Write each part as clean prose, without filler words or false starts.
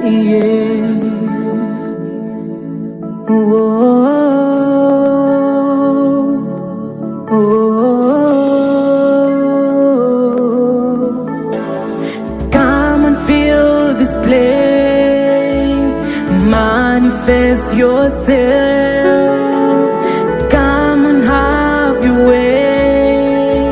yeah. Whoa, whoa. Come and fill this place, manifest yourself. Come and have your way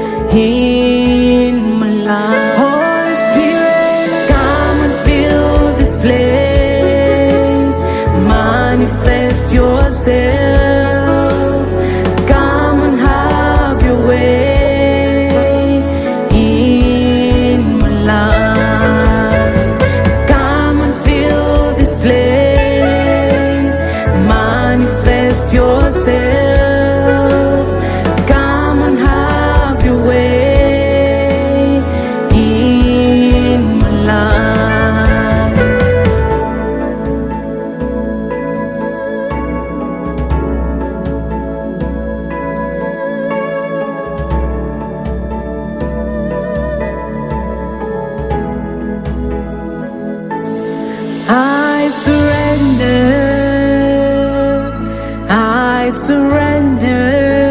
in my life. Holy Spirit, come and fill this place, manifest yourself. Come and have your way in my life. Come and fill this place, manifest yourself. Come and have your way in my life. I surrender, I surrender.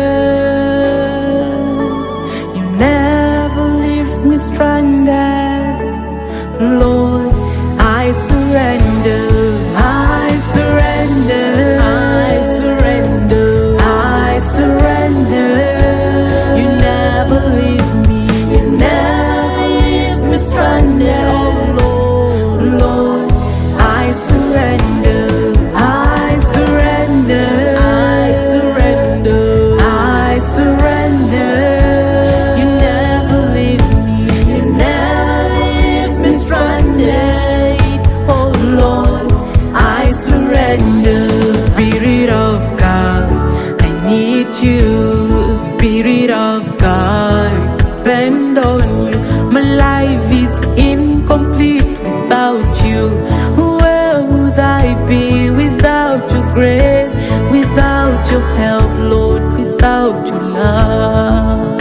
You never leave me stranded, Lord. I surrender, I surrender, I surrender, I surrender. You never leave me, you never leave me stranded, oh Lord, Lord. I surrender, I surrender, I surrender, I surrender. You never leave me, you never leave me stranded, oh Lord. I surrender. Spirit of God, I need you. Spirit of God, depend on you. My life is incomplete without you. Where would I be without your grace, without your help, Lord, without your love?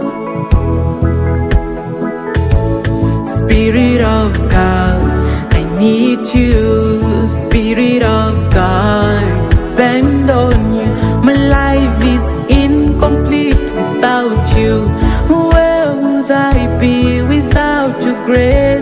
Spirit of God, I need you. Spirit of God, depend on you. My life is incomplete without you. Where would I be without your grace,